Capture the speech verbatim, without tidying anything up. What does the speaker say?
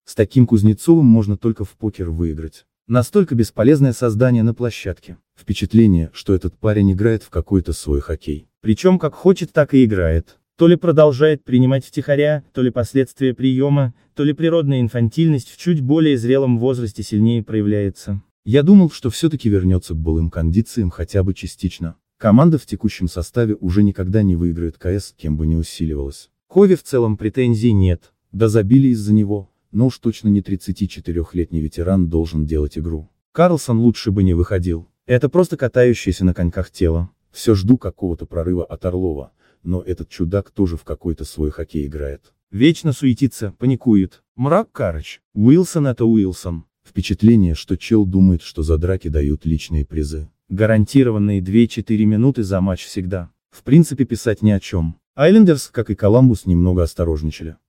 С таким Кузнецовым можно только в покер выиграть. Настолько бесполезное создание на площадке. Впечатление, что этот парень играет в какой-то свой хоккей. Причем как хочет, так и играет. То ли продолжает принимать втихаря, то ли последствия приема, то ли природная инфантильность в чуть более зрелом возрасте сильнее проявляется. Я думал, что все-таки вернется к былым кондициям хотя бы частично. Команда в текущем составе уже никогда не выиграет КС, кем бы ни усиливалась. Кове в целом претензий нет, да забили из-за него, но уж точно не тридцатичетырёхлетний ветеран должен делать игру. Карлсон лучше бы не выходил. Это просто катающееся на коньках тело. Все жду какого-то прорыва от Орлова, но этот чудак тоже в какой-то свой хоккей играет. Вечно суетится, паникует. Мрак Карыч. Уилсон это Уилсон. Впечатление, что чел думает, что за драки дают личные призы. Гарантированные две-четыре минуты за матч всегда. В принципе, писать ни о чем. Айлендерс, как и Коламбус, немного осторожничали.